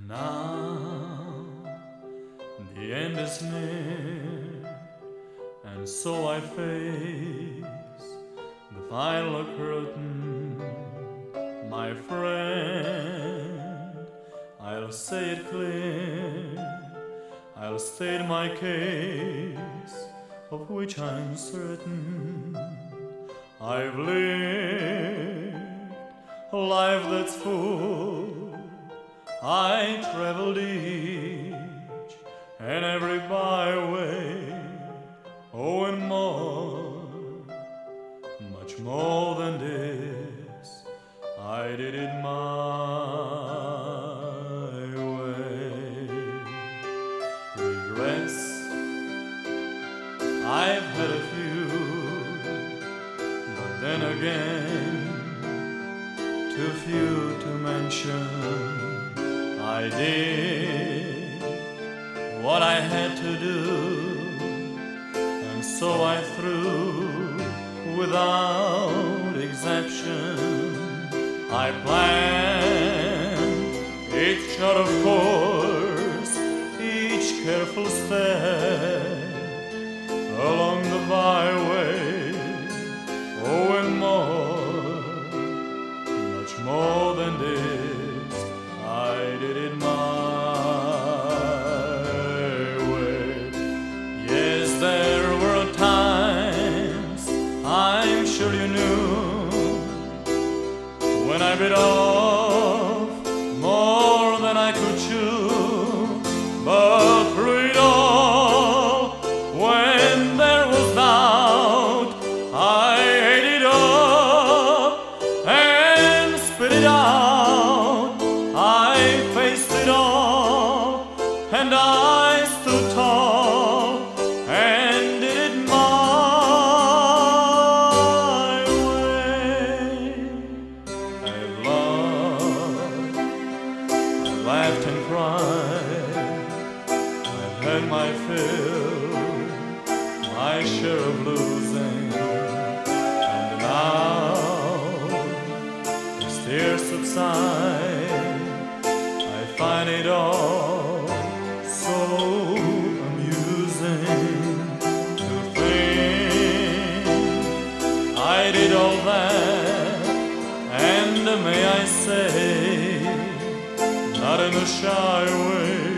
Now the end is near, and so I face the final curtain. My friend, I'll say it clear, I'll state my case, of which I'm certain. I've lived a life that's full, I traveled each and every byway, oh, and more, much more than this, I did it my way. Regrets, I've had a few, but then again, too few to mention. I did what I had to do, and so I threw without exception. I planned each shot of course, each careful step along the byway, oh, and more, much more than this, I did it my way. Yes, there were times, I'm sure you knew, when I bit off more than I could chew, but through it all, when there was doubt, I ate it up and spit it out. I faced it all, and I stood tall and did it my way. I've loved, I've laughed and cried, I've had my fill, my share of losing, and now as tears subside, I find it all so amusing to think I did all that, and may I say, not in a shy way.